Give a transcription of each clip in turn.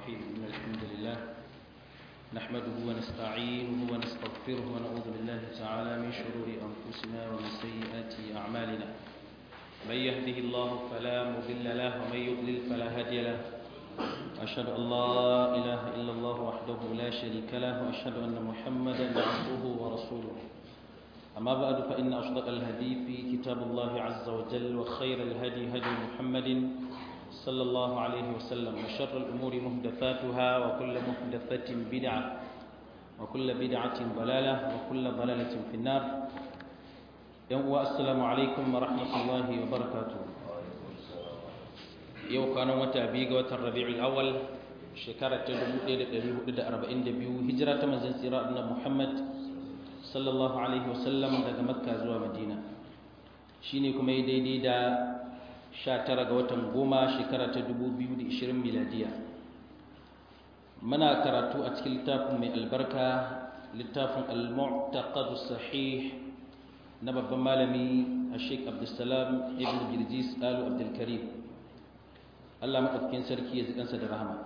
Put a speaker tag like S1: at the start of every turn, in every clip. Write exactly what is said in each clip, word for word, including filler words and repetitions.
S1: الرحيم إن الحمد لله نحمده ونستعينه ونستغفره ونعوذ بالله تعالى من شرور أنفسنا ومن سيئات أعمالنا من يهده الله فلا مضل له ومن يضلل فلا هادي له وأشهد أن لا إله إلا الله وحده لا شريك له وأشهد أن محمدا عبده ورسوله أما بعد فإن أصدق الحديث كتاب الله عز وجل وخير الهدي هدي محمد صلى الله عليه وسلم وشر الأمور محدثاتها وكل محدثة بدعة وكل بدعة ضلالة وكل ضلالة في النار يوم السلام عليكم ورحمة الله وبركاته يوم كان متى بيغة الربيع الأول شكرة تدبو إلى أربعين دبيو هجرة من سيرة محمد صلى الله عليه وسلم daga Makka zuwa Madina shine kuma yi daidai da sha tara ga watan goma shekara ta dubu biyu da ashirin miladiya muna karatu a cikin littafin mai albarka littafin al-mu'taqad as-sahih na babban malami Sheikh Abdulsalam ibn Jirjis Alu Abdul Karim Allah madaukakin sarki ya zikansa da rahama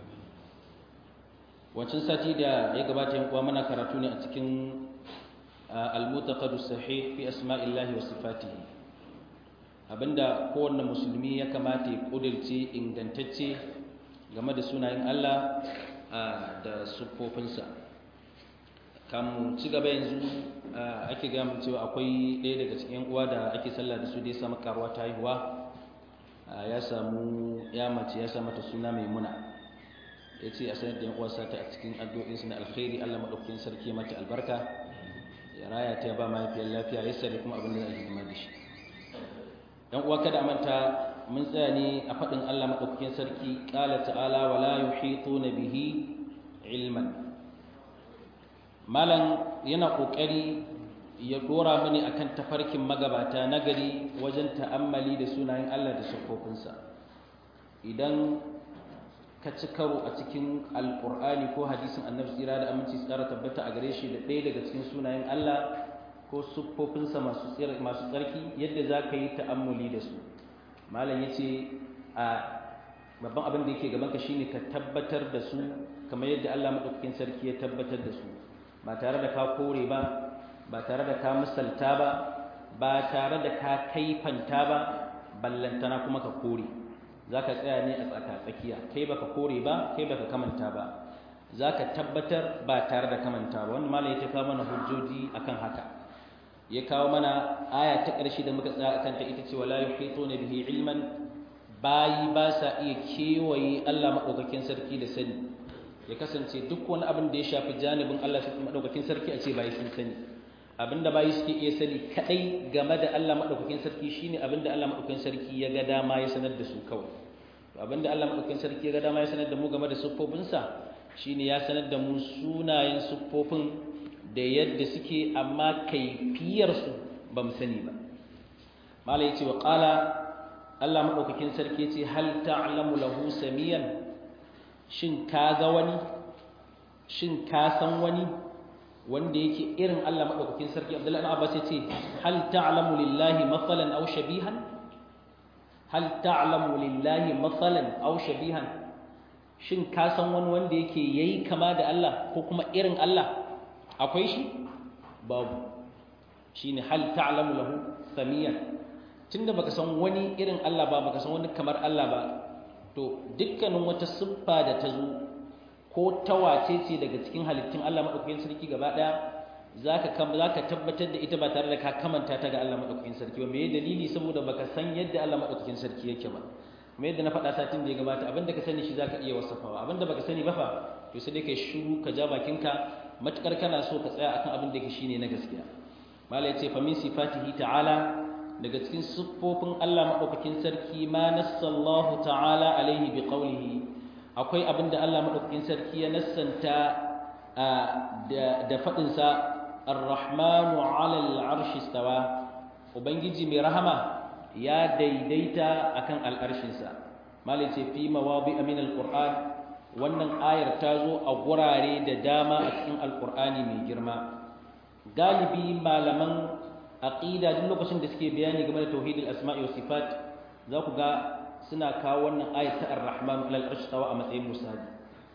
S1: wancan sati da ya gabata yan uwa muna karatu ne a cikin al-mu'taqad as-sahih fi asma'illahi wa sifatihi abinda kowanne musulmi ya kamata ya kudirce ingantacce game da sunayen Allah da siffofinsa kamun ci gaba yanzu ake ga mun cewa akwai ɗaya daga cikin uwa da ake sallah da su da ya samu karuwa ta haihuwa ya samu ya mace ya samu ta suna Maimuna ya ce a sanar da yan uwa sata a cikin addu'o'insu na alkhairi Allah madaukakin sarki mata albarka ya raya ta ba mahaifiyar lafiya ya sare kuma abin da za a hidima da shi dan uwa kada manta mun tsaya ne a fadin Allah madaukakin sarki qala ta'ala wala yuhituna bihi ilman malan yana kokari ya dora mani akan tafarkin magabata nagari wajen ta'ammali da sunayen Allah da sifofinsa idan ka ci karo a cikin alqur'ani ko hadisin annabi tsira da aminci tsara tabbata a gare shi da ɗaya daga cikin sunayen Allah ko siffofinsa masu masu tsarki yadda za ka yi ta'ammuli da su malam ya ce a babban abin da yake gabanka shine ka tabbatar da su kamar yadda Allah maɗaukakin sarki ya tabbatar da su ba tare da ka kore ba ba tare da ka misalta ba ba tare da ka kaifanta ba ballantana kuma ka kore za ka tsaya ne a tsaka tsakiya kai baka kore ba kai baka kamanta ba za ka tabbatar ba tare da kamanta ba wanda malam ya ta kawo mana hujjoji akan haka ya kawo mana aya ta ƙarshe da muka tsaya akan ta ita ce wala yuhituna bihi ilman bayi ba sa iya kewaye Allah madaukakin sarki da sani ya kasance duk wani abin da ya shafi janibin Allah madaukakin sarki a ce bayi sun sani abinda bayi suke iya sani kadai game da Allah madaukakin sarki shine abinda Allah madaukakin sarki ya ga dama ya sanar da su kawai to abinda Allah madaukakin sarki ya ga dama ya sanar da mu game da siffofinsa shine ya sanar da mu sunayen siffofin da yadda suke amma kaifiyarsu ba mu sani ba malai yace wa qala Allah madaukakin sarki yace hal ta'lamu lahu samiyan shin ka ga wani shin ka san wani wanda yake irin Allah madaukakin sarki Abdullahi ibn Abbas yace hal ta'lamu lillahi mathalan aw shabihan hal ta'lamu lillahi mathalan aw shabihan shin ka san wani wanda yake yayi kama da Allah ko kuma irin Allah akwai shi babu shine hal ta'lamu lahu samiyan tunda baka san wani irin Allah ba baka san wani kamar Allah ba to dukkanin wata siffa da ta zo ko ta wace ce daga cikin halittun Allah madaukakin sarki gaba daya zaka kam zaka tabbatar da ita ba tare da ka kamanta ta ga Allah madaukakin sarki ba me dalili saboda baka san yadda Allah madaukakin sarki yake ba me yadda na faɗa satin da ya gabata abinda ka sani shi zaka iya wasafawa abinda baka sani ba fa to sai dai kai shiru ka ja bakinka matukar kana so ka tsaya akan abin da yake shine na gaskiya mallai yace fa min sifatihi ta'ala daga cikin siffofin Allah madaukakin sarki ma nassallahu ta'ala alaihi bi qawlihi akwai abin da Allah madaukakin sarki ya nassanta da da fadin sa ar-rahmanu 'ala al-'arshi istawa ubangiji mai rahama ya daidaita akan al-arshin sa mallai yace fi mawadi'a min al-qur'an wannan ayar ta zo a gurare da dama a cikin alkur'ani mai girma galibi malaman aqida duk lokacin da suke bayani game da tauhidul asma'i was sifat za ku ga suna kawo wannan ayat ta ar-rahman alal arsh tawa a matsayin musali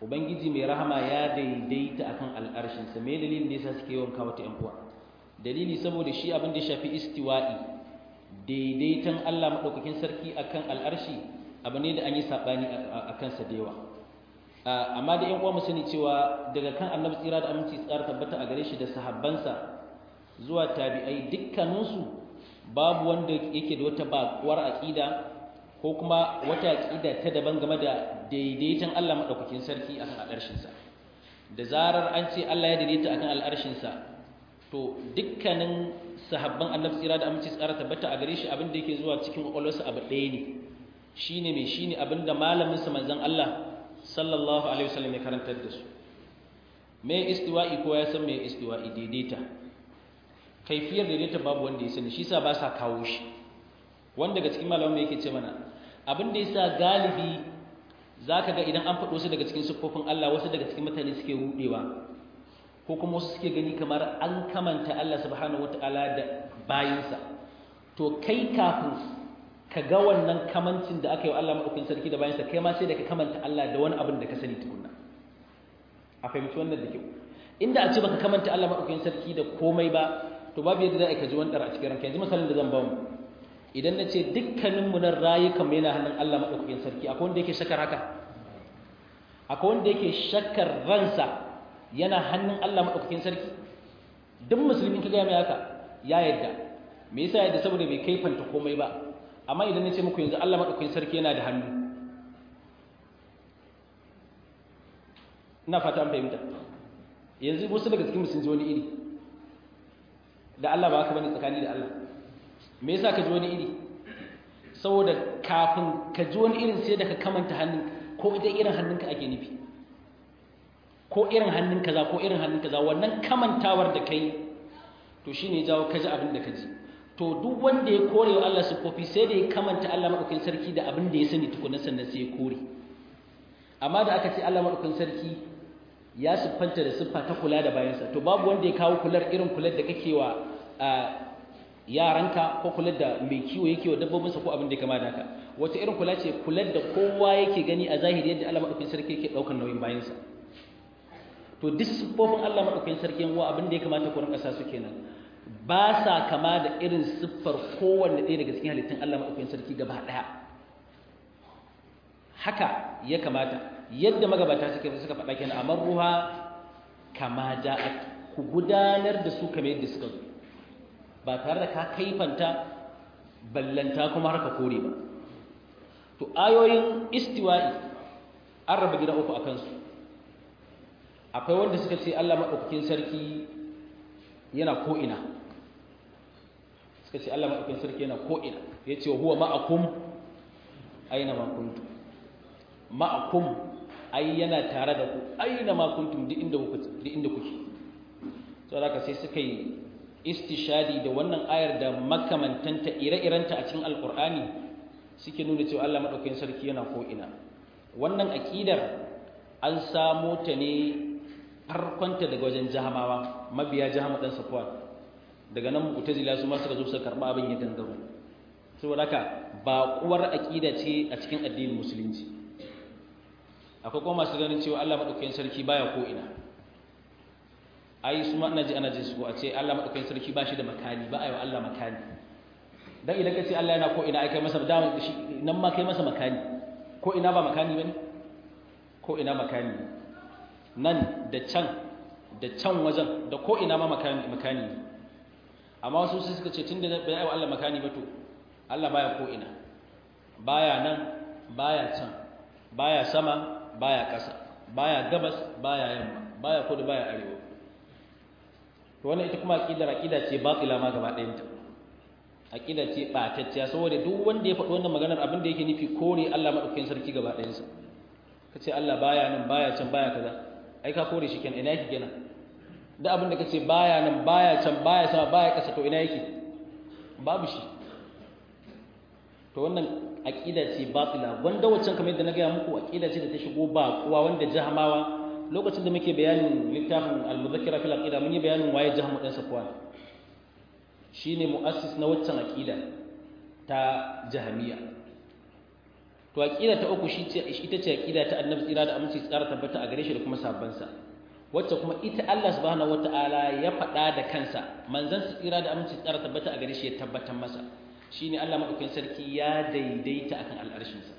S1: ubangiji mai rahama ya daidaita akan al'arshin sa me dalilin da yasa suke yawan kawo ta yan uwa dalili saboda shi abin da ya shafi istiwa'i daidaitan Allah madaukakin sarki akan al'arshi abu ne da an yi sabani akan sa da yawa amma da yan uwa mu sani cewa daga kan annabi tsira da aminci tsara tabbata a gare shi da sahabbansa zuwa tabi'ai dukkaninsu babu wanda yake da wata bakuwar aqida ko kuma wata aqida ta daban game da daidaiton Allah madaukakin sarki akan al'arshin sa da zarar an ce Allah ya daidaita akan al'arshin sa to dukkanin sahabban annabi tsira da aminci tsara tabbata a gare shi abin da yake zuwa cikin kwakwalwarsa abu ɗaya ne shine me shine abin da malamin sa manzon Allah sallallahu alaihi wasallam ya karantar da su me istiwa'i ko ya san me istiwa'i daidaita kaifiyar daidaita babu wanda ya sani shi sa ba sa kawo shi wanda daga cikin malaman yake ce mana abin da yasa galibi zaka ga idan an faɗo su daga cikin siffofin Allah wasu daga cikin mutane suke rudewa ko kuma wasu suke gani kamar an kamanta Allah subhanahu wataala da bayinsa to kai kafin ka ga wannan kamancin da aka yi wa Allah maɗaukin sarki da bayansa kai ma sai da ka kamanta Allah da wani abin da ka sani tukunna a fahimci wannan da kyau inda a ce baka kamanta Allah maɗaukin sarki da komai ba to babu yadda za a ji wani ɗara a cikin ranka yanzu misalin da zan ba mu idan na ce dukkanin mu nan rayukan mu yana hannun Allah maɗaukin sarki akwai wanda yake shakar haka akwai wanda yake shakkar ransa yana hannun Allah maɗaukin sarki duk musulmin ka gaya mai haka ya yadda me yasa yadda saboda bai kaifanta komai ba amma idan na ce muku yanzu Allah maɗaukakin sarki yana da hannu ina fata an fahimta yanzu wasu daga cikin sun ji wani iri da Allah ba haka bane tsakani da Allah me yasa ka ji wani iri saboda kafin ka ji wani irin sai da ka kamanta hannun ko idan irin hannunka ake nufi ko irin hannun kaza ko irin hannun kaza wannan kamantawar da kai to shine ya jawo ka ji abin da ka ji to duk wanda ya kore wa Allah siffofi sai da ya kamanta Allah madaukakin sarki da abin da ya sani tukunan sannan sai ya kore amma da aka ce Allah madaukakin sarki ya siffanta da siffa ta kula da bayansa to babu wanda ya kawo kular irin kular da kake wa yaranka ko kular da mai kiwo yake wa dabbobinsa ko abin da ya kama da haka wata irin kula ce kular da kowa yake gani a zahiri yadda Allah madaukakin sarki yake daukar nauyin bayansa to duk siffofin Allah madaukakin sarki wa abin da ya kamata ku rinka sa su kenan ba sa kama da irin siffar kowanne ɗaya daga cikin halittun Allah madaukakin sarki gaba ɗaya haka ya kamata yadda magabata suka suka faɗa kenan amma ruha kama ja'at ku gudanar da su kamar yadda suka zo ba tare da ka kaifanta ballanta kuma har ka kore ba to ayoyin istiwa'i an raba gida uku akan su akwai wanda suka ce Allah madaukakin sarki yana ko ina suka ce Allah madaukakin sarki yana ko ina yace huwa ma'akum aina ma kuntum ma'akum ai yana tare da ku aina ma kuntum duk inda kuke duk inda kuke to haka sai suka yi istishadi da wannan ayar da makamantanta ire-irenta a cikin alqur'ani suke nuna cewa Allah madaukakin sarki yana ko ina wannan aqidar an samo ta ne farkonta daga wajen jahamawa mabiya jahamu dan safwan daga nan mu'tazila su ma suka zo suka karba abin ya dangaro saboda haka ba kuwar aqida ce a cikin addinin musulunci akwai kuma masu ganin cewa Allah madaukakin sarki baya ko ina ai su ma ina ji ana jin su ko a ce Allah madaukakin sarki ba shi da makani ba ayo Allah makani dan idan ka ce Allah yana ko ina ai kai masa dama shi nan ma kai masa makani ko ina ba makani bane ko ina makani nan da can da can wajen da ko ina ma makani makani amma wasu su suka ce tunda bai ayo Allah makani ba to Allah baya ko ina baya nan baya can baya sama baya ƙasa baya gabas baya yamma baya kudu baya arewa to wannan ita kuma aqidar aqida ce batila ma gaba ɗayan ta aqida ce batacciya saboda duk wanda ya faɗi wannan maganar abin da yake nufi kore Allah madaukakin sarki gaba ɗayan sa kace Allah baya nan baya can baya kaza ai ka kore shi kenan ina yake kenan da abin da kace baya nan baya can baya sama baya ƙasa to ina yake babu shi to wannan aqida ce batila wanda waccan kamar yadda na ga muku aqida ce da ta shigo ba kuwa wanda jahmawa lokacin da muke bayanin littafin al-mudhakkira fil aqida mun yi bayanin waye jahmu dan safwan shine muassis na waccan aqida ta jahmiya to aqida ta uku shi ce ita ce aqida ta annabi tsira da aminci tsara tabbata a gare shi da kuma sabbansa wacce kuma ita Allah subhanahu wataala ya faɗa da kansa manzon sa tsira da aminci tsara tabbata a gare shi ya tabbatar masa shine Allah madaukakin sarki ya daidaita akan al'arshin sa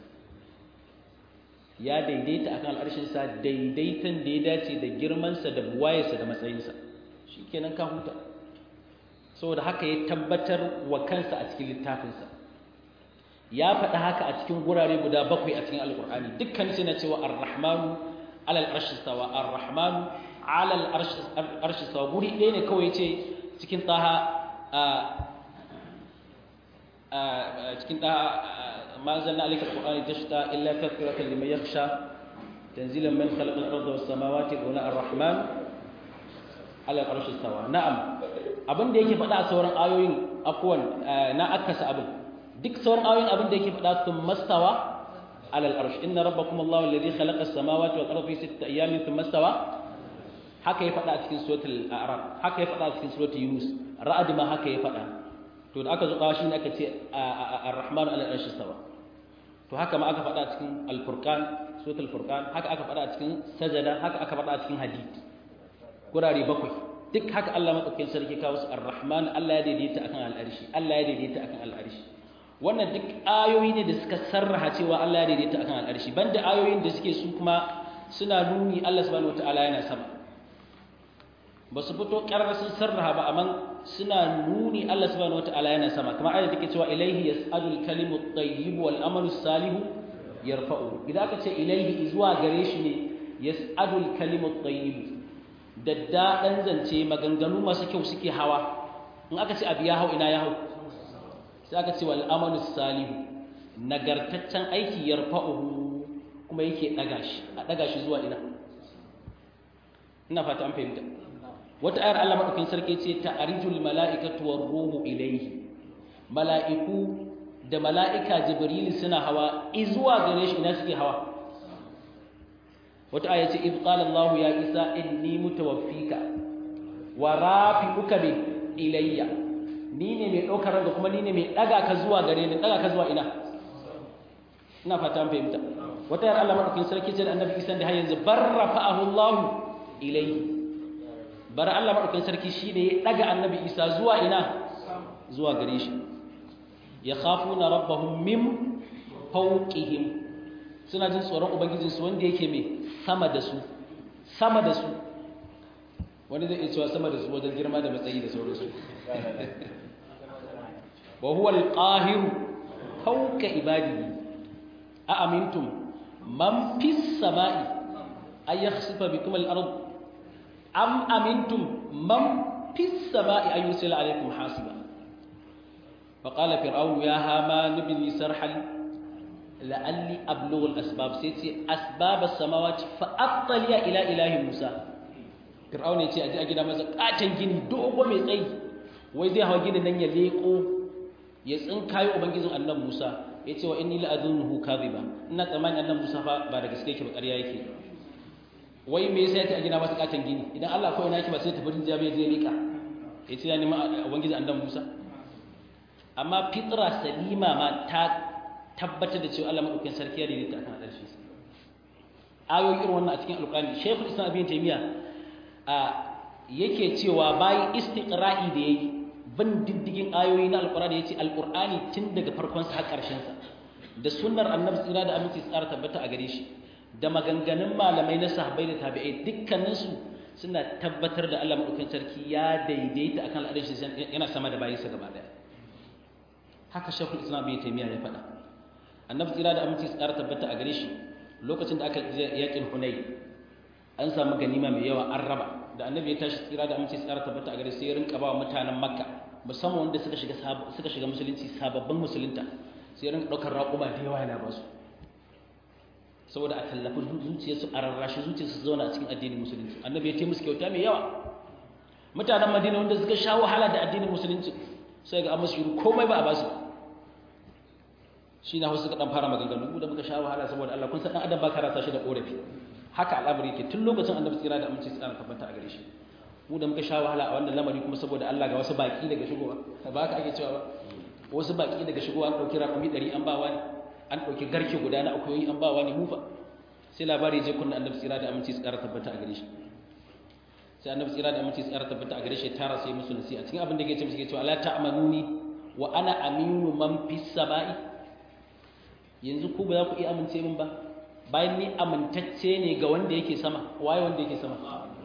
S1: ya daidaita akan al'arshin sa daidaitan da ya dace da girman sa da buwayarsa da matsayin sa shikenan ka huta saboda haka ya tabbatar wa kansa a cikin littafin sa ya faɗa haka a cikin gurare guda bakwai a cikin alqur'ani dukkan sai na cewa ar-rahmanu على العرش استوى الرحمن على العرش العرش استوى guri ɗaya ne kawai yace cikin taha cikin taha ma zanna alika alqur'ani tashta illa tadhkiratan liman yakhsha tanzilan min khalaqil ardi was samawati wa ar-rahman ala al-arsh istawa na'am abin da yake faɗa a sauran ayoyin afwan na akasa abin duk sauran ayoyin abin da yake faɗa sun mastawa على الأرش إن ربكم الله الذي خلق السماوات والأرض في ستة أيام ثم استوى haka ya faɗa a cikin suratul a'raf haka ya faɗa a cikin suratul yunus ra'd ma haka ya faɗa to da aka zo kawo shi ne aka ce ar-rahman ala al-arshi stawa to haka ma aka faɗa a cikin al-furqan suratul furqan haka aka faɗa a cikin sajada haka aka faɗa a cikin hadid gurare bakwai duk haka Allah madaukakin sarki kawo su ar-rahman Allah ya daidaita akan al-arshi Allah ya daidaita akan al-arshi wannan duk ayoyi ne da suka sarraha cewa Allah ya daidaita akan al'arshi banda ayoyin da suke su kuma suna nuni Allah subhanahu wataala yana sama ba su fito karar sun sarraha ba amma suna nuni Allah subhanahu wataala yana sama kamar ayat take cewa ilaihi yas'adul kalimu at-tayyib wal amalu salihu yarfa'u idan aka ce ilaihi zuwa gare shi ne yas'adul kalimu at-tayyib daddadan zance maganganu masu kyau suke hawa in aka ce abu ya hau ina ya hau sai aka ce wal amalu salihu nagartaccen aiki yarfa'uhu kuma yake daga shi a daga shi zuwa ina ina fata an fahimta wata ayar Allah madaukakin sarki ce ta'arijul mala'ikatu war ruhu ilayhi mala'iku da mala'ika jibril suna hawa izuwa gare shi ina suke hawa wata aya ce id qala Allah ya Isa inni mutawaffika wa rafi'uka bi ilayya ni ne mai ɗaukar ranka kuma ni ne mai ɗaga ka zuwa gare ni ɗaga ka zuwa ina ina fata an fahimta wata yar Allah madaukakin sarki ce da annabi Isa da har yanzu barrafa'ahu Allah ilayhi bar Allah madaukakin sarki shi ne ya ɗaga annabi Isa zuwa ina zuwa gare shi yakhafuna rabbahum min fawqihim suna jin tsoron ubangijinsu wanda yake mai sama da su sama da su wani zai iya cewa sama da su wajen girma da matsayi da sauransu wa huwa al-qahir fawqa ibadihi a amintum man fis sama'i ay yakhsifa bikum al-ard am amintum man fis sama'i ay yursila alaykum hasiba fa qala fir'aun ya haman ibn sarhal la'alli ablughu al-asbab sayti asbab as-samawati fa attali ila ilahi musa fir'aun ya ce aje a gida masa katan gini dogo mai tsayi wai zai hawa ginin nan ya leko ya tsinkayo ubangijin annabi Musa ya ce wa inni la'adunhu kadhiba ina tsammanin annabi Musa fa ba da gaske yake ba ƙarya yake wai me yasa yake a gina masa katan gini idan Allah kawai naki ba sai tafi rinja bai zai rika ya ce ya nemi ubangijin annabi Musa amma fitra salima ma ta tabbatar da cewa Allah madaukakin sarki ya daidaita akan adalci ayoyi irin wannan a cikin alƙur'ani Sheikhul Islam Ibn Taymiyyah a yake cewa bayan istiqra'i da yayi bin diddigin ayoyi na alqur'ani yace alqur'ani tun daga farkon sa har karshen sa da sunnar annabi tsira da aminci tsara tabbata a gare shi da maganganun malamai na sahabbai da tabi'ai dukkanin su suna tabbatar da Allah madaukakin sarki ya daidaita akan al'arshi yana sama da bayinsa gaba daya haka Sheikhul Islam Ibn Taymiyyah ya faɗa annabi tsira da aminci tsara tabbata a gare shi lokacin da aka yakin Hunayn an samu ganima mai yawa an raba da annabi ya tashi tsira da aminci tsara tabbata a gare sai ya rinka ba mutanen makka musamman wanda suka shiga suka shiga musulunci sababbin musulunta sai ya rinka daukar raƙuma da yawa yana ba su saboda a tallafi zuciyarsu a rarrashi zuciyarsu su zauna a cikin addinin musulunci annabi ya ce musu kyauta mai yawa mutanen madina wanda suka sha wahala da addinin musulunci sai ga amma su yi komai ba a basu shi na hausa suka dan fara maganganu da muka sha wahala saboda Allah kun san dan adam ba ka rasa shi da korafi haka al'amari yake tun lokacin annabi tsira da aminci tsara tabbata a gare shi mu da muka sha wahala a wannan lamari kuma saboda Allah ga wasu baki daga shigowa ba haka ake cewa ba wasu baki daga shigowa an dauki rakumi ɗari an ba wani an ɗauki garke guda na akuyoyi an bawa ne mufa sai labari je kunna annabi tsira da aminci tsara tabbata a gare shi sai annabi tsira da aminci tsara tabbata a gare shi tara sai musu nasiha cikin abin da yake ce musu yake cewa ala ta'manuni wa ana aminu man fis sama'i yanzu ku ba za ku iya amince min ba bayan ni amintacce ne ga wanda yake sama waye wanda yake sama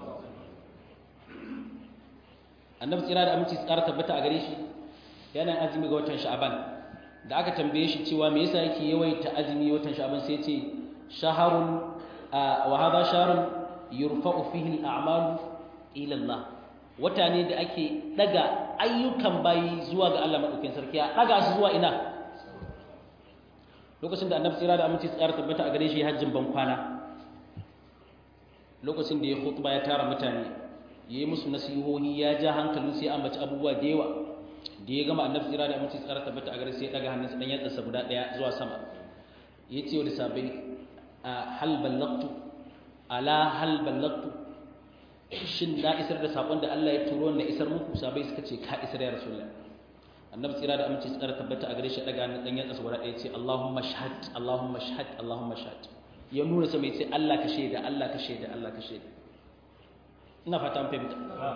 S1: annabi tsira da aminci tsara tabbata a gare shi yana azumi ga watan sha'aban da aka tambaye shi cewa me yasa yake yawaita azumi watan sha'aban sai ya ce shaharun wa hadha shahrun yurfa'u fihi al-a'malu ila Allah wata ne da ake daga ayyukan bayi zuwa ga Allah madaukakin sarki a daga su zuwa ina lokacin da annabi tsira da aminci tsara tabbata a gare shi hajjin ban kwana lokacin da ya khutba ya tara mutane yayi musu nasihohi ya ja hankalin sai an baci abubuwa da yawa da ya gama annabi tsira da aminci tsara tabbata a gare sai ya daga hannunsa dan yatsa guda daya zuwa sama yace wa sahabbai hal ballaqtu ala hal ballaqtu shin na isar da sakon da Allah ya turo na isar muku sahabbai suka ce ka isar ya rasulullah annabi tsira da aminci tsara tabbata a gare shi daga hannun dan yatsa guda daya yace Allahumma shahad Allahumma shahad Allahumma shahad ya nuna sama yace Allah ka shaida Allah ka shaida Allah ka shaida ina fata an fahimta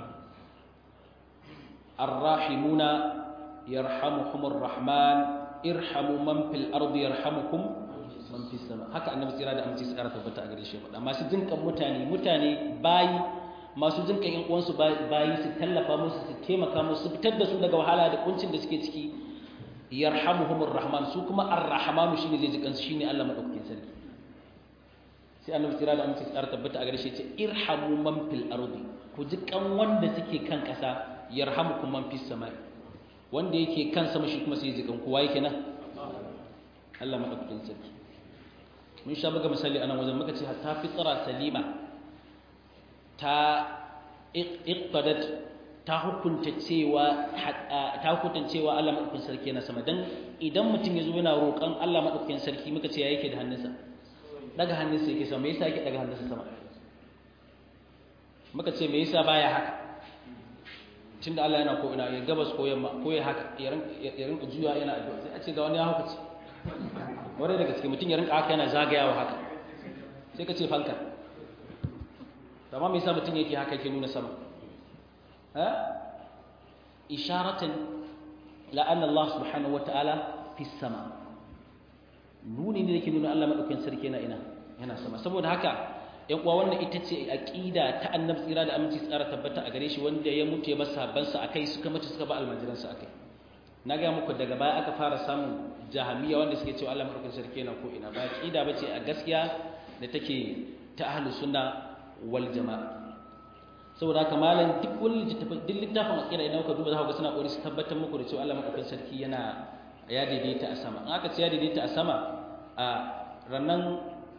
S1: arrahimuna yarhamuhumur rahman irhamu man fil ardi yarhamukum man fis sama haka annabi tsira da aminci tsara tabbata a gare shi faɗa masu jinkan mutane mutane bayi masu jinkan yan uwansu bayi su tallafa musu su taimaka musu su fitar da su daga wahala da kuncin da suke ciki yarhamuhumur rahman su kuma arrahmanu shine zai jikan su shine Allah madaukakin sarki sai annabi tsira da aminci tsara tabbata a gare shi ce irhamu man fil ardi ku jikan wanda suke kan kasa yarhamukum man fis samai wanda yake kan sama shi kuma sai ya jikan kowa yake nan Allah madaukakin sarki mun sha buga misali anan wajen muka ce hatta fitra salima ta iqtadat ta hukunta cewa ta hukunta cewa Allah madaukakin sarki yana sama dan idan mutum yazo yana roƙon Allah madaukakin sarki muka ce ya yake da hannunsa daga hannunsa yake sama me yasa yake daga hannunsa sama muka ce me yasa baya haka tunda Allah yana ko ina ya gabas ko yamma ko ya haka ya rinka juya yana addu'a sai a ce ga wani ya hukaci wanda daga cikin mutum ya rinka haka yana zagayawa haka sai ka ce fanka amma me yasa mutum yake haka yake nuna sama ha isharatan la anna Allah subhanahu wataala fi sama nuni ne yake nuna Allah madaukakin sarki yana ina yana sama saboda haka yan uwa wannan ita ce aqida ta annabi tsira da aminci tsara tabbata a gare shi wanda ya mutu ya bar sahabbansa akai suka mutu suka ba almajiransa akai na ga muku daga baya aka fara samun jahamiya wanda suke cewa Allah madaukakin sarki yana ko ina ba aqida bace a gaskiya da take ta ahlus sunna wal jamaa saboda haka malam duk wani littafin duk littafin aqida idan ka duba za ka ga suna kokari su tabbatar muku da cewa Allah madaukakin sarki yana ya daidaita a sama in aka ce ya daidaita a sama a rannan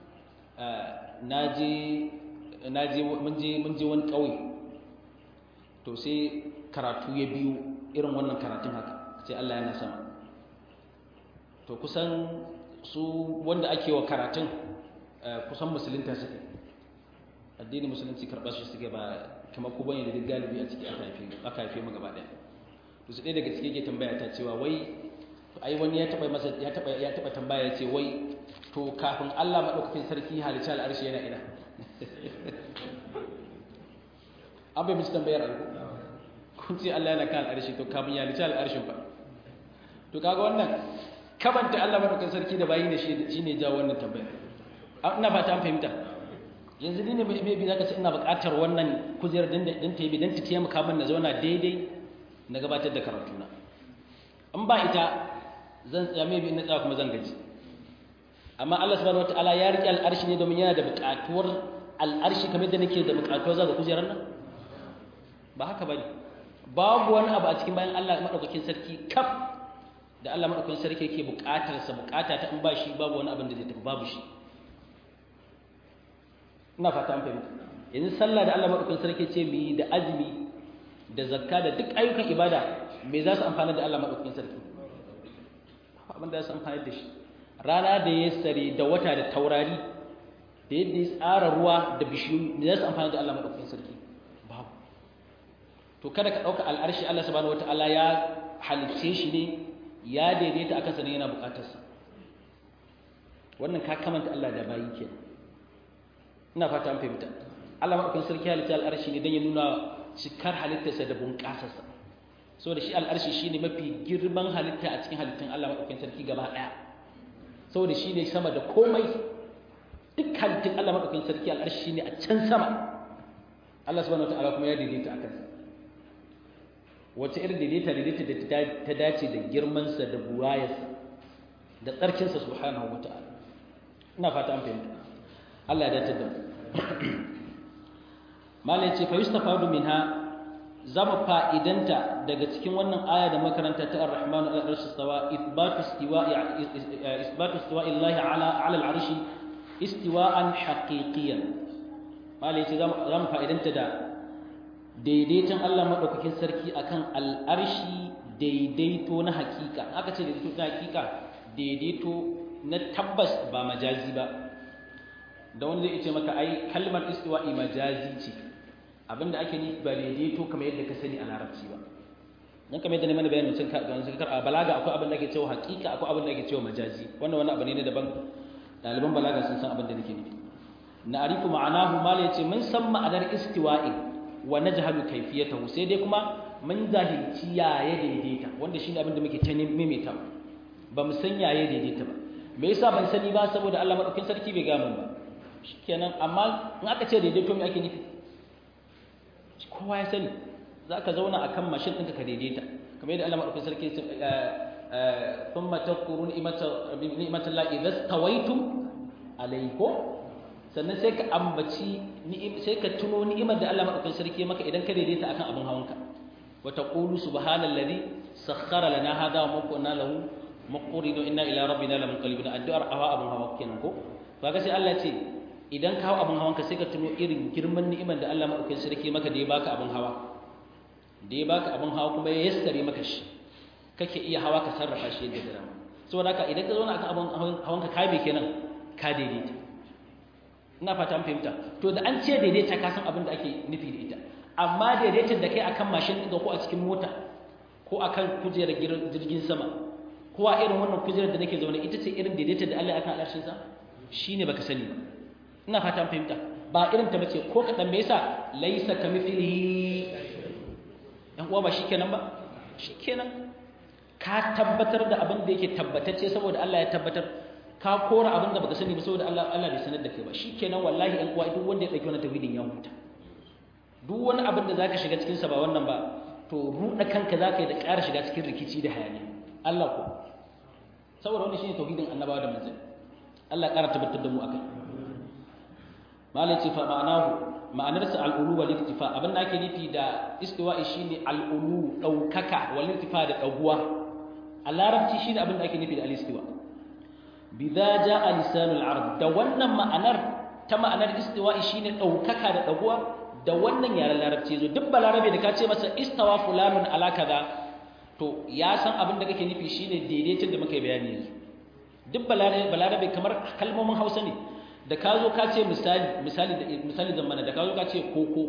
S1: naje naje mun je mun je wani kauye to sai karatu ya biyu irin wannan karatun haka sai Allah yana sama to kusan su wanda ake wa karatun kusan musulunta suke addinin musulunci karɓar shi suke ba kamar ku bane da duk galibi a ciki aka haife aka haife mu gaba ɗaya to su ɗaya daga ciki yake tambaya ta cewa wai ai wani ya taba masa ya taba ya taba tambaya yace wai to kafin Allah madaukakin sarki halicci al'arshi yana ina an bai musu tambayar alku kun ce Allah yana kan al'arshi to kafin ya halicci al'arshin fa to kaga wannan kabanta Allah madaukakin sarki da bayi ne shi shine ja wannan tambaya ina fata an fahimta yanzu ni ne maybe zaka ce ina buƙatar wannan kujerar din din ta yi dan ta taimaka min na zauna daidai na gabatar da karatuna in ba ita zan tsaya maybe in na tsaya kuma zan gaji amma Allah subhanahu wataala ya rike al'arshi ne domin yana da buƙatuwar al'arshi kamar da nake da buƙatuwar zaka kujerar nan ba haka bane babu wani abu a cikin bayan Allah madaukakin sarki kaf da Allah madaukakin sarki yake buƙatar sa buƙata ta in ba shi babu wani abin da zai tafi babu shi ina fata an fahimta yanzu sallah da Allah madaukakin sarki ce mu yi da azumi da zakka da duk ayyukan ibada me za su amfana da Allah madaukakin sarki abin da za su amfana da shi rana da ya sare da wata da taurari da yadda ya tsara ruwa da bishiyoyi me za su amfana da Allah madaukakin sarki babu to kada ka dauka al'arshi Allah subhanahu wataala ya halicce shi ne ya daidaita akan sa ne yana bukatar sa wannan ka kamanta Allah da bayi kenan ina fata an fahimta Allah madaukakin sarki halitta al'arshi ne dan ya nuna cikar halittarsa da bunƙasarsa saboda shi al'arshi shine mafi girman halitta a cikin halittun Allah madaukakin sarki gaba daya saboda shine sama da komai duk halittun Allah madaukakin sarki al'arshi shine a can sama Allah subhanahu wataala kuma ya daidaita akan sa wace irin daidaita daidaita da ta dace da girman sa da buwayarsa da tsarkin sa subhanahu wataala ina fata an fahimta Allah ya dace da malai ce fa yustafadu minha zama fa'idanta daga cikin wannan aya da makaranta ta Ar-Rahman al-Arsh istawa ithbatu istiwa'i ithbatu istiwa'i Allah ala ala al-arsh istiwa'an haqiqiyan malai ce zama fa'idanta da daidaiton Allah madaukakin sarki akan al-arshi daidaito na hakika aka ce daidaito na hakika daidaito na tabbas ba majazi ba da wanda zai ce maka ai kalmar istiwa'i majazi ce abinda ake nufi ba daidaito kamar yadda ka sani a larabci ba dan kamar yadda ne mana bayanin sun ka a balaga akwai abin da ake cewa haqiqa akwai abin da ake cewa majazi wannan wani abu ne daban daliban balaga sun san abin da nake nufi na arifu ma'anahu mal yace mun san ma'anar istiwa'i wa najhalu kayfiyatahu sai dai kuma mun zahilci yaye daidaita wanda shine abin da muke ta maimaita ba mu san yaye daidaita ba me yasa ban sani ba saboda Allah madaukakin sarki bai ga mun ba shikenan amma in aka ce daidaito me ake nufi kowa ya sani za ka zauna a kan mashin ɗinka ka daidaita kamar yadda Allah maɗaukin sarki sun matakuru ni'imatan la'i za su tawaitu alaiko sannan sai ka ambaci sai ka tuno ni'imar da Allah maɗaukin sarki maka idan ka daidaita akan abin hawanka wata ƙulu subhanallazi sakhkhara lana hada wa ma kunna lahu muqrinu inna ila rabbina lamunqalibun addu'ar awa abin hawa kenan ko to ga sai Allah ce idan ka hau abin hawanka sai ka tuno irin girman ni'imar da Allah maɗaukakin sarki maka da ya baka abin hawa da ya baka abin hawa kuma ya yassare maka shi kake iya hawa ka sarrafa shi yadda dama saboda haka idan ka zo na akan abin hawanka ka me kenan ka daidaita ina fata an fahimta to da an ce daidaita ka san abin da ake nufi da ita amma daidaitar da kai akan mashin ɗin ko a cikin mota ko akan kujerar jirgin sama ko a irin wannan kujerar da nake zaune ita ce irin daidaitar da Allah ya akan alarshin sa shine baka sani ba ina fatan fahimta ba irin ta bace ko kadan me yasa laysa kamithlihi dan uwa ba shikenan ba shikenan ka tabbatar da abin da yake tabbatacce saboda Allah ya tabbatar ka kora abin da baka sani ba saboda Allah Allah bai sanar da kai ba shikenan wallahi dan uwa duk wanda ya dauki wannan tauhidin ya huta duk wani abin da zaka shiga cikin sa ba wannan ba to ruda kanka zaka yi da ƙara shiga cikin rikici da hayani Allah ko saboda wannan shine tauhidin annabawa da manzanni Allah ƙara tabbatar da mu akai malai ce fa ma'anahu ma'anarsa al'ulu wal iktifa abin da ake nufi da istiwa'i shine al'ulu daukaka wal iktifa da daguwa a larabci shine abin da ake nufi da al-istiwa bidza ja'a lisanul arab da wannan ma'anar ta ma'anar istiwa'i shine daukaka da daguwa da wannan yaren larabci zo duk balarabe da ka ce masa istawa fulanun ala kaza to ya san abin da kake nufi shine daidaitin da muka yi bayani yanzu duk balarabe balarabe kamar kalmomin Hausa ne da ka zo ka ce misali misali da misali zamana da ka zo ka ce koko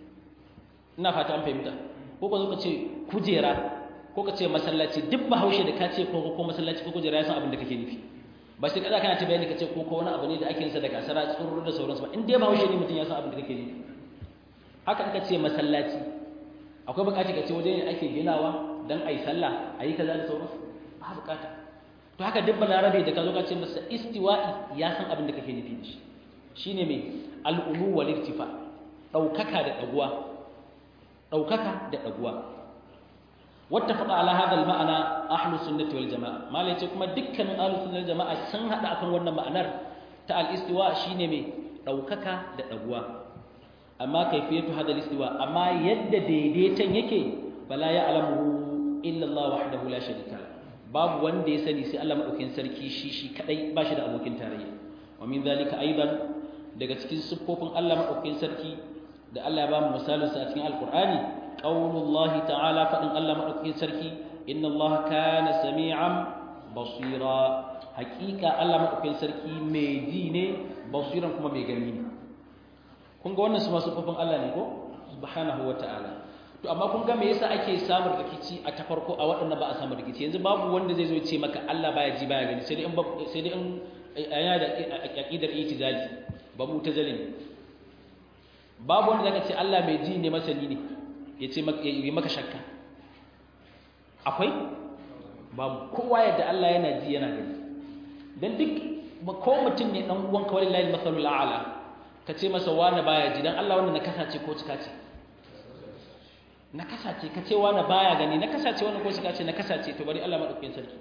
S1: ina fata an fahimta ko ka zo ka ce kujera ko ka ce masallaci duk bahaushe da ka ce koko ko masallaci ko kujera ya san abin da kake nufi ba sai kaza kana ta bayani ka ce koko wani abu ne da ake yin sa da kasara tsurru da sauransu ba in dai bahaushe ne mutum ya san abin da kake nufi haka in ka ce masallaci akwai bukaci ka ce waje ne ake ginawa dan ayi sallah ayi kaza da sauransu ba bukata to haka duk balarabe da ka zo ka ce masa istiwa'i ya san abin da kake nufi da shi shine me al-ulu wal irtifa daukaka da daguwa daukaka da daguwa wattafaqa ala hadha al-ma'na ahlus sunnati wal jamaa malai ce kuma dukkanin ahlus sunnati wal jamaa sun hada akan wannan ma'anar ta al-istiwa shine me daukaka da daguwa amma kaifiyatu hadha al-istiwa amma yadda daidaitan yake bala ya alamu illa Allah wahdahu la sharika lahu babu wanda ya sani sai Allah madaukakin sarki shi shi kadai ba shi da abokin tarayya wa min zalika aidan daga cikin siffofin Allah madaukakin sarki da Allah ya ba mu misalin sa a cikin alqur'ani qaulullahi ta'ala fadin Allah madaukakin sarki inna Allah kana sami'an basira hakika Allah madaukakin sarki mai ji ne basiran kuma mai gani ne kun ga wannan su ma siffofin Allah ne ko subhanahu wa ta'ala to amma kun ga me yasa ake samun rikici a ta farko a waɗannan ba a samu rikici yanzu babu wanda zai zo ya ce maka Allah baya ji baya gani sai dai in sai dai in yana da aqidar itizali ba mu'tazili babu wanda zaka ce Allah mai ji ne masani ne yace yi maka shakka akwai babu kowa yadda Allah yana ji yana gani dan duk ko mutum ne dan uwanka wallahi al-masalul a'la kace masa wani baya ji dan Allah wannan na kasace ko cika ce na kasace kace wani baya gani na kasace wannan ko cika ce na kasace to bari Allah madaukakin sarki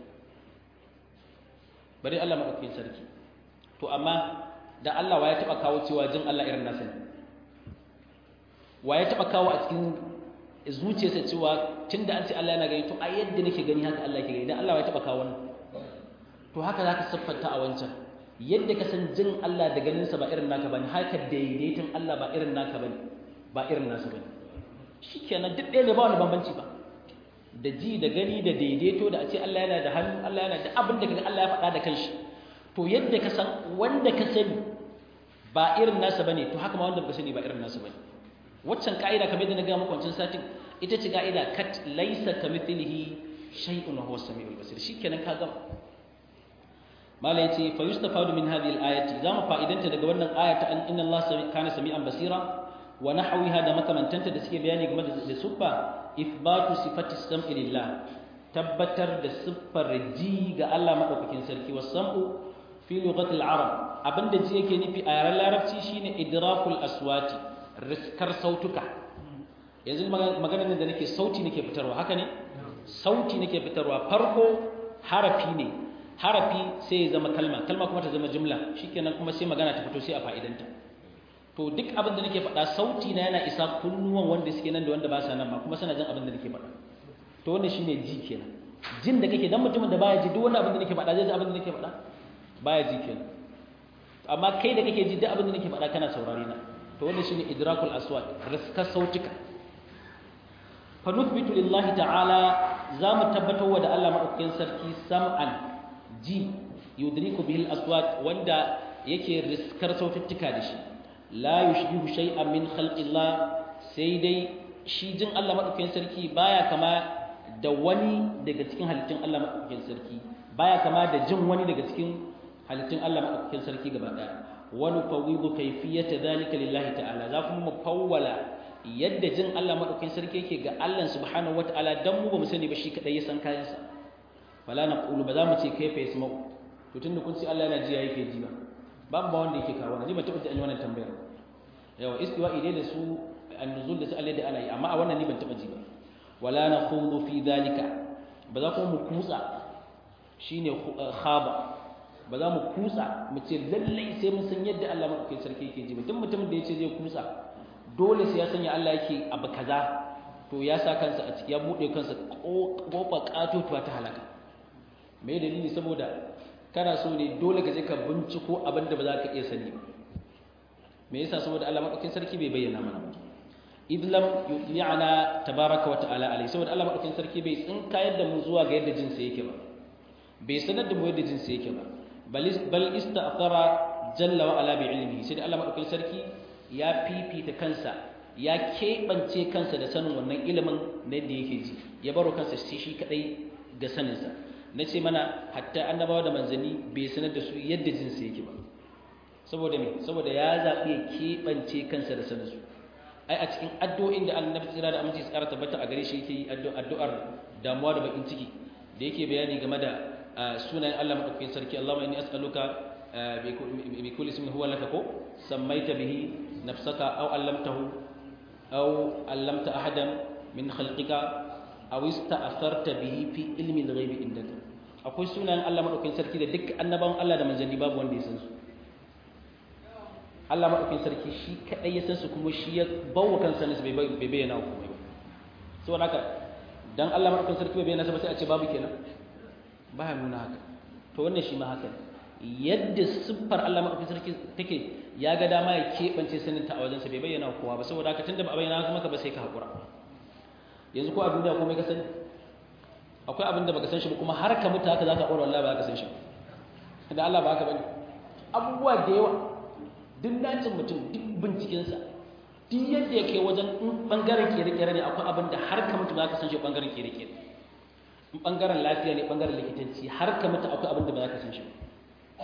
S1: bari Allah madaukakin sarki to amma da Allah wa ya taba kawo cewa jin Allah irin nasa ne wa ya taba kawo a cikin zuciyarsa cewa tunda an ce Allah yana gani to a yadda nake gani haka Allah yake gani dan Allah wa ya taba kawo wannan to haka zaka siffanta a wancan yadda ka san jin Allah da ganin sa ba irin naka bane haka daidaitin Allah ba irin naka bane ba irin nasa bane shikenan duk ɗaya ne ba wani bambanci ba da ji da gani da daidaito da a ce Allah yana da hannu Allah yana da abin da kaga Allah ya faɗa da kanshi to yadda ka san wanda ka sani ba irin nasa bane to haka ma wanda baka sani ba irin nasa bane waccan ka'ida kamar yadda na ga muku wancan satin ita ce ka'ida kat laysa kamithlihi shay'un wa huwa as-sami'ul basir shikenan ka gama mala yace fa yustafadu min hadhihi al-ayati zamu fa'idanta daga wannan ayata an inna Allah kana sami'an basira wa nahwiha da makamantanta da suke bayani game da siffa ithbatu sifati as-sam'i lillah tabbatar da siffar ji ga Allah madaukakin sarki was-sam'u fi lughati al-arab abinda ji yake nufi a yaren larabci shine idrakul aswati riskar sautuka yanzu maganar da nake sauti nake fitarwa haka ne sauti nake fitarwa farko harafi ne harafi sai ya zama kalma kalma kuma ta zama jumla shikenan kuma sai magana ta fito sai a fa'idanta to duk abin da nake faɗa sauti na yana isa kunnuwan wanda suke nan da wanda ba sa nan ba kuma suna jin abin da nake faɗa to wannan shine ji kenan jin da kake dan mutumin da baya ji duk wani abin da nake faɗa zai ji abin da nake faɗa baya ji kenan amma kai da kake ji duk abin da nake faɗa kana saurare na to wannan shine idrakul aswat riska sautika fa nuthbitu lillahi ta'ala zamu tabbatar wa da Allah madaukakin sarki sam'an ji yudriku bihi al-aswat wanda yake riskar saututtuka da shi la yushbihu shay'an min khalqillah sai dai shi jin Allah madaukakin sarki baya kama da wani daga cikin halittun Allah madaukakin sarki baya kama da jin wani daga cikin halittun Allah madaukakin sarki gaba daya wa nufawwidu kayfiyata dhalika lillahi ta'ala za kuma mu fawwala yadda jin Allah madaukakin sarki yake ga Allah subhanahu wataala dan mu ba mu sani ba shi kadai ya san kayansa wala naqulu ba za mu ce kaifa yasma'u to tunda kun ce Allah yana ji yake ji ba babu ba wanda yake kawo ni ba taba ji an yi wannan tambayar yawa istiwa'i dai da su an-nuzul da su Allah da ana yi amma a wannan ni ban taba ji ba wala nakhudu fi dhalika ba za kuma mu kutsa shine khaba ba za mu kutsa mu ce lallai sai mun san yadda Allah madaukakin sarki yake ji ba duk mutumin da yace zai kutsa dole sai ya sanya Allah yake abu kaza to ya sa kansa a ciki ya bude kansa kofa katotuwa ta halaka me dalili saboda kana so ne dole ka je ka binciko abinda ba za ka iya sani ba me yasa saboda Allah madaukakin sarki bai bayyana mana ba idlam yu'ana tabaraka wa ta'ala alai saboda Allah madaukakin sarki bai tsinka yadda mu zuwa ga yadda jinsa yake ba bai sanar da mu yadda jinsa yake ba bal bal ista'thara jalla wa ala bi ilmihi sai Allah madaukakin sarki ya fifita kansa ya keɓance kansa da sanin wannan ilimin da yadda yake ji ya baro kansa shi shi kadai ga saninsa na ce mana hatta annabawa da manzanni bai sanar da su yadda jinsa yake ba saboda me saboda ya zaɓi ya keɓance kansa da saninsu ai a cikin addu'o'in da annabi tsira da aminci tsara tabbata a gare shi yake yi addu'ar damuwa da bakin ciki da yake bayani game da sunayen Allah madaukakin sarki Allahumma inni as'aluka bi kulli ismin huwa laka ko sammaita bihi نفسك أو علمته أو علمت أحدا من خلقك أو استأثرت به في علم الغيب عندك akwai sunayen Allah madaukakin sarki da duk annabawan Allah da manzanni babu wanda ya san su Allah madaukakin sarki shi kadai ya san su kuma shi ya bawo kansa ne bai bayyana komai ba saboda haka dan Allah madaukakin sarki bai bayyana sa ba sai a ce babu kenan ba ya nuna haka to wannan shi ma haka yadda siffar Allah madaukakin sarki take ya ga dama ya keɓance saninta a wajensa bai bayyana kowa ba saboda haka tunda ba a bayyana maka ba sai ka haƙura yanzu ko a duniya komai ka sani akwai abin da baka san shi ba kuma har ka mutu haka za ka haƙura wallahi ba ka san shi da Allah ba haka bane abubuwa da yawa duk nacin mutum duk bincikensa duk yadda yake wajen in bangaren kere-kere ne akwai abin da har ka mutu ba ka san shi bangaren kere-kere in bangaren lafiya ne bangaren likitanci har ka mutu akwai abin da ba za ka san shi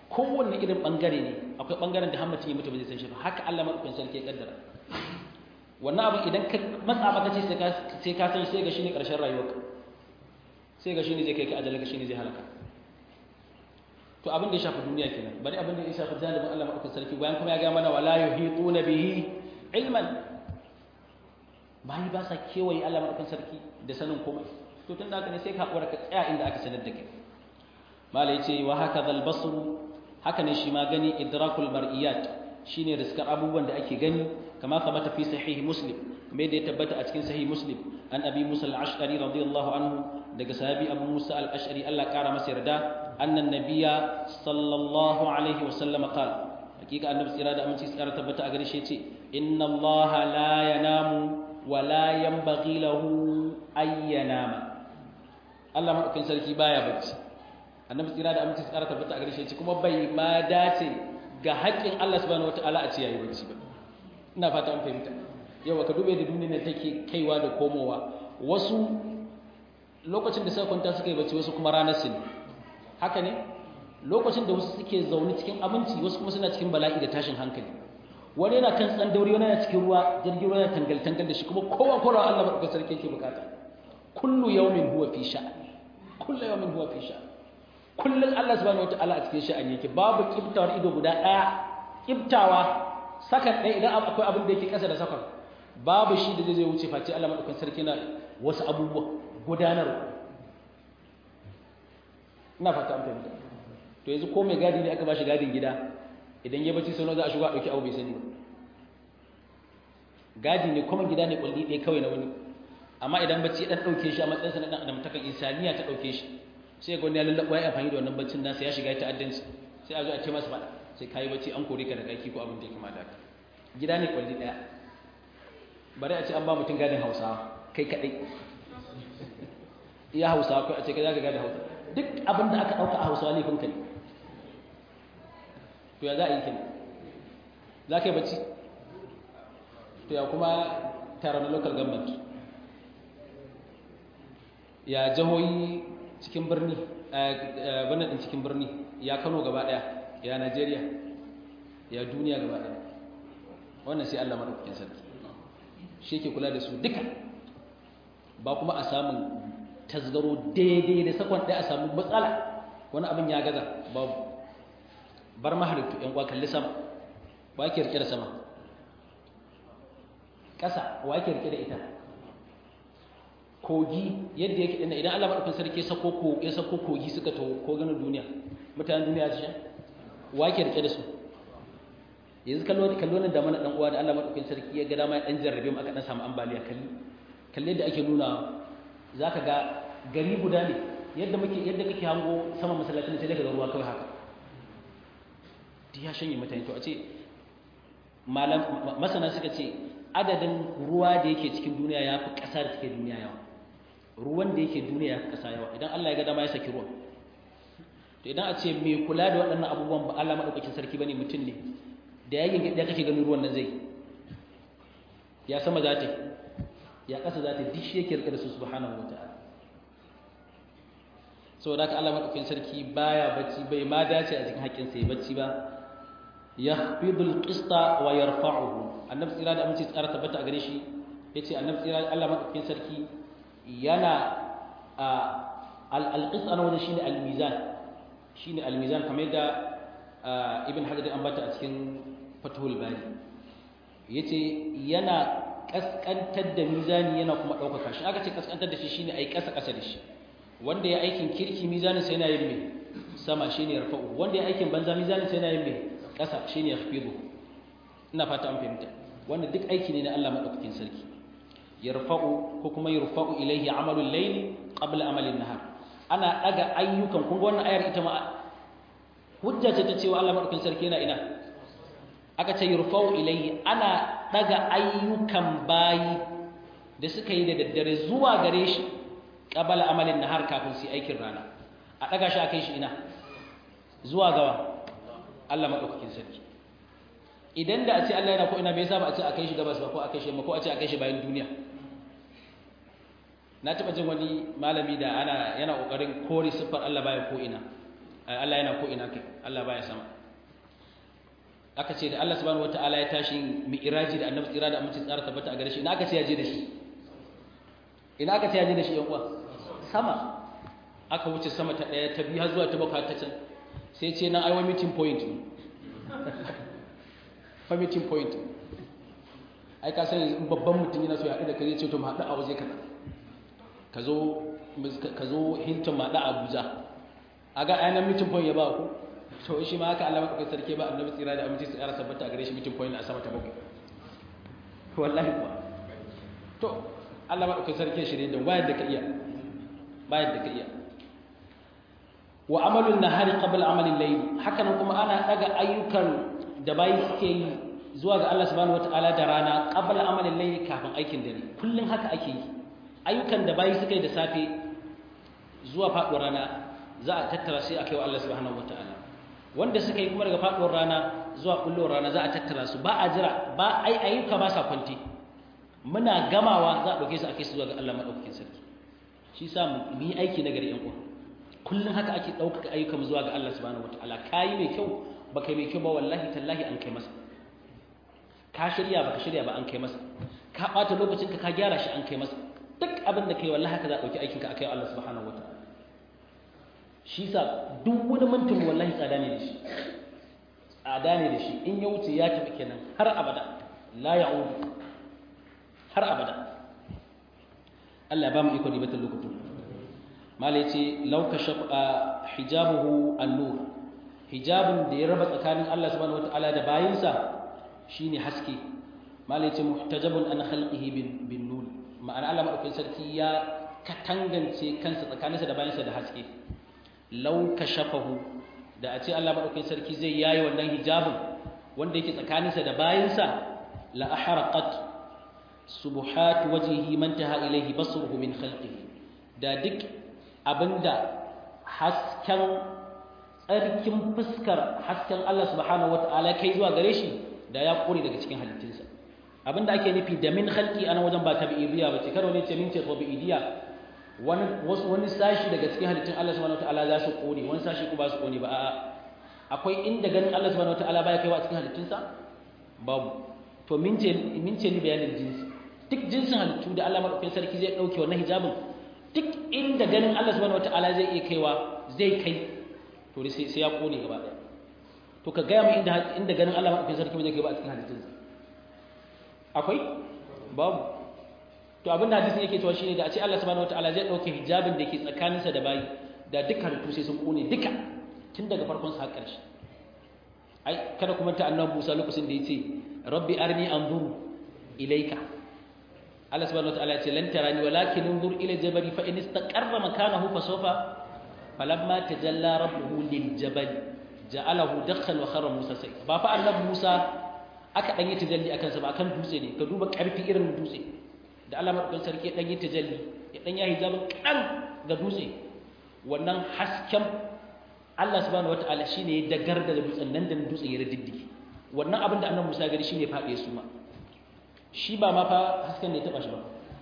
S1: kowanne irin bangare ne akwai bangaren da har mutum ya mutu ba zai san shi ba haka Allah madaukakin sarki ya kaddara wannan abin idan ka matsa maka ce sai ka sai ka san sai ga shine karshen rayuwarka sai ga shine zai kai ka ajalaka shine zai halaka to abin da ya shafi duniya kenan bari abin da ya shafi zalimin Allah madaukakin sarki bayan kuma ya ga mana wala yuhituna bihi ilman bai ba sa kewaye Allah madaukakin sarki da sanin komai to tun da haka ne sai ka hakura ka tsaya inda aka sanar da kai mala yace wa hakadha al-basr haka ne shi ma gani idrakul mar'iyat shine riskar abubuwan da ake gani kama sabata fi sahih muslim mai da ya tabbata a cikin sahih muslim an abi musa al-ash'ari radiyallahu anhu daga sahabi abu musa al-ash'ari Allah kara masa yarda annan nabiyya sallallahu alaihi wa sallam qala hakika annabi tsira da aminci tsara tabbata a gare shi yace inna allaha la yanamu wa la yanbaghi lahu ay yanama Allah madaukakin sarki baya bacci annabi tsira da aminci tsara tabbata a gare shi yace kuma bai ma dace ga haƙƙin Allah subhanahu wataala a ce yayi bacci ba ina fata an fahimta yawa ka dube da duniyar take kaiwa da komowa wasu lokacin da suka kwanta suka yi bacci wasu kuma ranar su ne haka ne lokacin da wasu suke zaune cikin aminci wasu kuma suna cikin bala'i da tashin hankali wani yana kan tsandauri wani yana cikin ruwa jirgin ruwa yana tangal tangal da shi kuma kowa kowa Allah madaukakin sarki yake bukata kullu yawmin huwa fi sha'an kullu yawmin huwa fi sha'an kullun Allah subhanahu wataala a cikin sha'ani yake babu kiftawar ido guda daya kiftawa sakan ɗaya idan akwai abin da yake ƙasa da sakan babu shi da zai wuce face Allah madaukakin sarki na wasu abubuwa gudanarwa ina fata an fahimta to yanzu ko mai gadi ne aka ba shi gadin gida idan ya bacci sau za a shigo a ɗauki abu bai sani ba gadi ne kuma gida ne ƙwalli ɗaya kawai na wani amma idan bacci ɗan ɗauke shi a matsayinsa na ɗan adamtakan insaniya ta ɗauke shi sai ga wani ya lallaɓa ya amfani da wannan baccin nasa ya shiga ta'addanci sai a zo a ce masa faɗa sai kayi bacci an kore ka daga aiki ko abin da ya kamata ka gida ne ƙwalli ɗaya bari a ce an ba mutum gadin hausawa kai kaɗai iya hausawa kai a ce kai za ka gada hausa duk abin da aka ɗauka a hausawa ne kunka ne to ya za a yi kini za ka yi bacci to ya kuma tara na local government ya jihohi cikin birni bana ɗin cikin birni ya kano gaba ɗaya ya najeriya ya duniya gaba ɗaya wannan sai allah maɗaukakin sarki shi ke kula da su duka ba kuma a samun tasgaro daidai da sakon ɗaya a samu matsala wani abin ya gaza babu bar mahalittu ‘yan kwa kalli sama wa ake rike da sama ƙasa wa ake rike da ita kogi yadda yake ɗina idan Allah maɗaukin sarki ya sako kogi suka to ko ganin duniya mutanen duniya su sha wa ake rike da su yanzu kallo nan da mana ɗan uwa da Allah maɗaukin sarki ya ga dama ya ɗan jarrabe mu aka ɗan samu ambaliya kalli kalli yadda ake nuna za ka ga gari guda ne yadda muke yadda kake hango sama masallacin sai daga ruwa kawai haka duk ya shanye mutane to a ce malam masana suka ce adadin ruwa da yake cikin duniya ya fi ƙasa da take duniya yawa ruwan da yake duniya ya fi ƙasa yawa idan Allah ya ga dama ya saki ruwan to idan a ce mai kula da waɗannan abubuwan ba Allah madaukakin sarki bane mutum ne da yayin da kake ganin ruwan nan zai ya sama za ta ya ƙasa za ta duk shi yake rike da su subhanahu wataala saboda haka Allah madaukakin sarki baya bacci bai ma dace a cikin haƙƙin sai bacci ba yakhfidul qista wa yarfa'uhu annabi tsira da aminci tsara tabbata a gare shi yace annabi tsira Allah madaukakin sarki yana al-qist ana wajen shine al-mizan shine al-mizan kamar da ibn hajar an bata a cikin fathul bari yace yana kaskantar da mizani yana kuma ɗaukaka shi aka ce kaskantar da shi shine ai kasa kasa da shi wanda ya aikin kirki mizanin sai yana yin me sama shine yarfa'u wanda ya aikin banza mizanin sai yana yin me kasa shine yakhfidu ina fata an fahimta wanda duk aiki ne na Allah madaukakin sarki yarfa'u ko kuma yarfa'u ilayhi amalul layl qabla amalin nahar ana daga ayyukan kun ga wannan ayar ita ma hujja ce ta cewa Allah madaukakin sarki yana ina aka ce yarfa'u ilayhi ana daga ayyukan bayi da suka yi da daddare zuwa gare shi qabala amalin nahar kafin su aikin rana a daga shi a kai shi ina zuwa gawa Allah madaukakin sarki idan da a ce Allah yana ko ina bai yasa ba a ce a kai shi gabas ba ko a kai shi ko a ce a kai shi bayan duniya na taba jin wani malami da ana yana kokarin kore siffar Allah baya ko ina Allah yana ko ina kai Allah baya sama aka ce da Allah subhanahu wataala ya tashi mi'raji da annabi tsira da aminci tsara tabbata a gare shi ina aka ce ya je da shi ina aka ce ya je da shi yan uwa sama aka wuce sama ta daya ta biyu har zuwa ta bakwai ta can sai ce nan ai wani meeting point fa meeting point ai ka sani in babban mutum yana so ya haɗu da kai ce to mu haɗu a waje kaza ka zo ka zo hinton ma da Abuja aga ainihin meeting point ya ba ku to shi ma haka Allah madaukakin sarki ba annabi tsira da aminci tsara sabbata a gare shi meeting point a sama ta bakwai wallahi kuwa to Allah madaukakin sarki shirye da bayar da ka iya bayar da ka iya wa amalun nahari qabla amalin layl haka nan kuma ana daga ayyukan da bayi suke yi zuwa ga Allah subhanahu wataala da rana qabla amalin layl kafin aikin dare kullun haka ake yi ayyukan da bayi suka yi da safe zuwa faɗuwar rana za a tattara sai a kai wa Allah subhanahu wataala wanda suka yi kuma daga faɗuwar rana zuwa kullowar rana za a tattara su ba a jira ba ai ayyuka ba sa kwanti muna gamawa za a ɗauke su a kai su zuwa ga Allah madaukakin sarki shi sa mu yi aiki na gari ƴan uwa kullun haka ake ɗaukaka ayyukan zuwa ga Allah subhanahu wataala kayi mai kyau baka mai kyau ba wallahi tallahi an kai masa ka shirya baka shirya ba an kai masa ka ɓata lokacinka ka gyara shi an kai masa duk abin da kai wallahi haka za a ɗauki aikinka a kai Allah subhanahu wa ta'ala shi sa duk wani mintin wallahi tsada ne da shi tsada ne da shi in ya wuce ya tafi kenan har abada la ya'udu har abada Allah ya ba mu iko ribatar lokacin malai ce law kashafa hijabuhu an-nur hijabun da ya raba tsakanin Allah subhanahu wa ta'ala da bayinsa shine haske malai ce muhtajabun an khalqihi bin nur ma'ana Allah maɗaukin sarki ya katangance kansa tsakaninsa da bayansa da haske lau kashafahu da a ce Allah maɗaukin sarki zai yayi wannan hijabin wanda yake tsakaninsa da bayansa la ahraqat subuhat wajhihi man taha ilayhi basruhu min khalqihi da duk abinda hasken tsarkin fuskar hasken Allah subhanahu wataala kai zuwa gare shi da ya kore daga cikin halittunsa abinda ake nufi da min khalqi ana wajen ba tabi'idiyya bace karo ne ce min ce tabi'idiyya wani wani sashi daga cikin halittun Allah subhanahu wataala za su kone wani sashi ko ba su kone ba a'a akwai inda ganin Allah subhanahu wataala baya kaiwa cikin halittunsa babu to min ce min ce ni bayanin jinsi duk jinsin halittu da Allah madaukakin sarki zai dauke wannan hijabin duk inda ganin Allah subhanahu wataala zai iya kaiwa zai kai to sai sai ya kone gaba daya to ka ga mu inda inda ganin Allah madaukakin sarki zai kai ba a cikin halittunsa akwai babu to abin da hadisin yake cewa shine da a ce Allah subhanahu wataala zai dauke hijabin da ke tsakaninsa da bayi da dukkan halittu sai sun kone duka tun daga farkon sa har ƙarshe ai kada kuma ta annabi Musa lokacin da yace rabbi arni anzuru ilayka Allah subhanahu wataala ya ce lan tarani walakin anzur ila jabali fa in istaqarra makanahu fa sawfa falamma tajalla rabbuhu lil jabali ja'alahu dakhan wa kharra Musa sai ba fa annabi Musa aka dan yi tajalli akan sa ba akan dutse ne ka duba karfi irin dutse da Allah madaukakin sarki ya dan yi tajalli ya dan ya hijabin kadan ga dutse wannan hasken Allah subhanahu wataala shine ya dagar da dutsen nan da dutsen ya riddige wannan abin da annabi Musa gari shine ya fade su ma shi ba ma fa hasken ne ya taba shi ba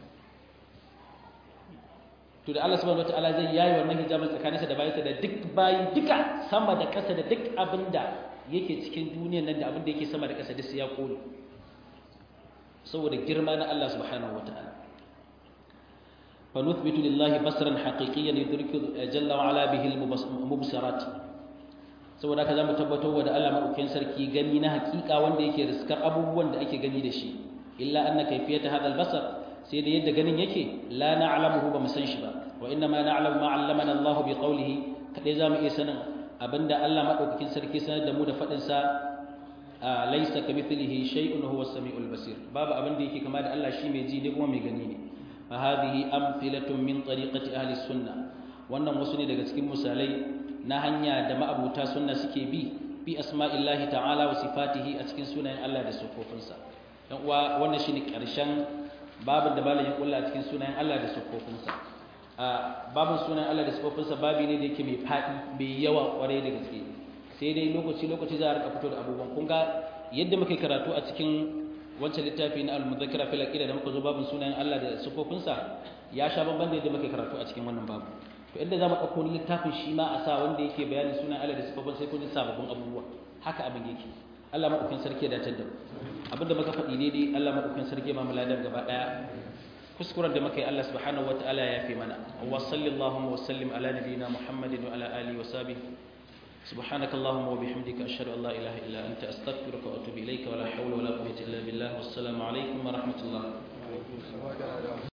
S1: to da Allah subhanahu wataala zai yayi wannan hijabin tsakaninsa da bayansa da duk bayi duka sama da ƙasa da duk abinda yake cikin duniyar nan da abinda yake sama da ƙasa duk sai ya kone saboda girma na Allah subhanahu wataala fa nuthbitu lillahi basran haqiqiyyan yudriku jalla wa ala bihi al-mubsarat saboda haka zamu tabbatar wa da Allah madaukakin sarki gani na haƙiƙa wanda yake riskar abubuwan da ake gani da shi illa anna kayfiyata hadha al-basar sai da yadda ganin yake la na'lamuhu ba mu san shi ba wa inna ma na'lamu ma 'allamana Allah bi qawlihi kadai zamu iya sanin abinda Allah madaukakin sarki sanar da mu da fadin sa laysa kamithlihi shay'un huwa as-sami'ul basir babu abinda yake kama da Allah shi mai ji ne kuma mai gani ne fa hadhihi amthilatun min tariqati ahli sunnah wannan wasu ne daga cikin misalai na hanya da ma'abuta sunna suke bi bi asma'illahi ta'ala wa sifatihi a cikin sunayen Allah da sifofinsa dan uwa wannan shine karshen babin da malamin kulla a cikin sunayen Allah da sifofinsa a babin sunayen Allah da sifofinsa babi ne da yake mai fadi mai yawa kwarai da gaske sai dai lokaci lokaci za a rika fito da abubuwan kun ga yadda muke karatu a cikin wancan littafi na al-mudhakkara fil aqida da muka zo babin sunayen Allah da sifofinsa ya sha bamban da yadda muke karatu a cikin wannan babu to inda zamu dauko littafin shi ma a sa wanda yake bayani sunan Allah da sifofin sai kun ji sababbin abubuwa haka abin yake Allah madaukakin sarki ya dace da mu abinda muka faɗi daidai Allah madaukakin sarki ba mu ladan gaba daya kuskuren da muka yi Allah subhanahu wataala ya yafe mana wa sallallahu wa sallim ala nabiyyina Muhammadin wa ala alihi wa sahbihi سبحانك اللهم وبحمدك أشهد أن لا إله إلا أنت أستغفرك وأتوب إليك ولا حول ولا قوة إلا بالله والسلام عليكم ورحمة الله